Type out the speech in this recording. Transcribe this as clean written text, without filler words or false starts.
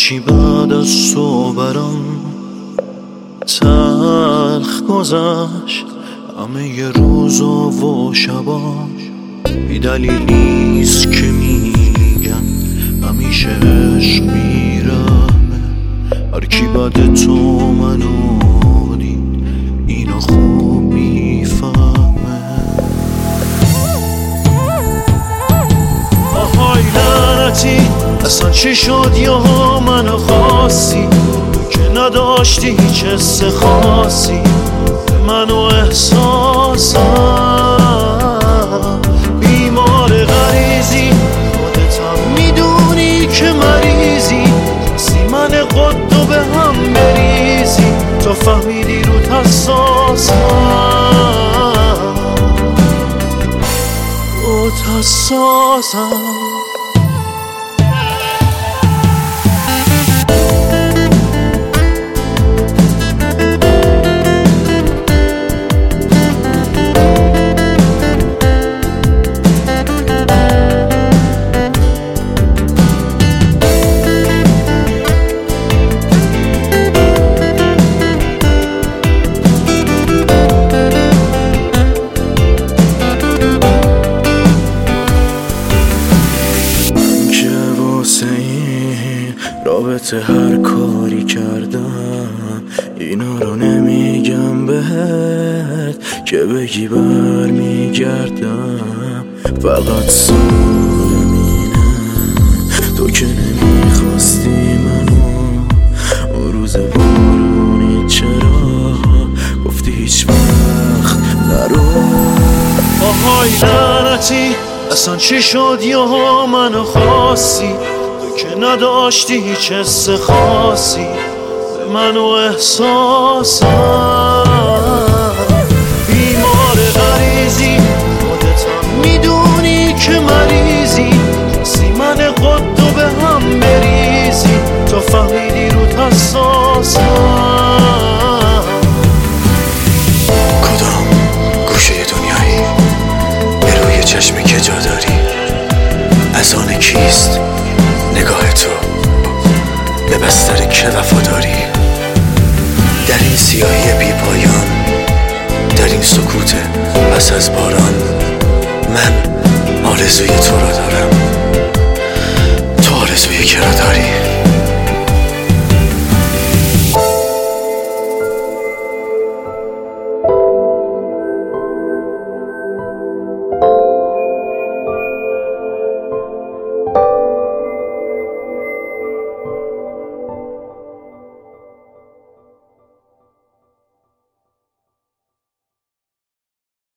هرچی بعد از تو برام تلخ گذشت، همه ی روزا و شباش بی دلیل نیست که میگن همیشه عشق میرمه. هرکی بعد تو منو دید اینو خوب میفهمه. آهای لعنتی اصلا چی شد یا منو خواستی، تو که نداشتی هیچ حس خاصی به منو احساسم. بیمار غریزی خودتم میدونی که مریضی، سی من قدو به هم بریزی تو فهمیدی رو حساسم، رو حساسم. رابطه هر کاری کردم اینا رو نمیگم بهت که بگی برمیگردم. فقط سوالم اینه تو که نمیخواستی منو اون روز بارونی، چرا گفتی هیچ وقت نرو. آهای لعنتی اصلا چی شد یا منو خواستی، که نداشتی هیچ حس خاصی به منو احساسم. بیمار غریزی خودتم میدونی که مریضی، سی من قدو به هم بریزی تو فهمیدی رو حساسم. کدام گوشه دنیایی به روی چشمی که جا داری، از آن کیست نگاه تو به بستر که وفاداری؟ در این سیاهی بی پایان، در این سکوت پس از باران، من آرزوی تو را دارم.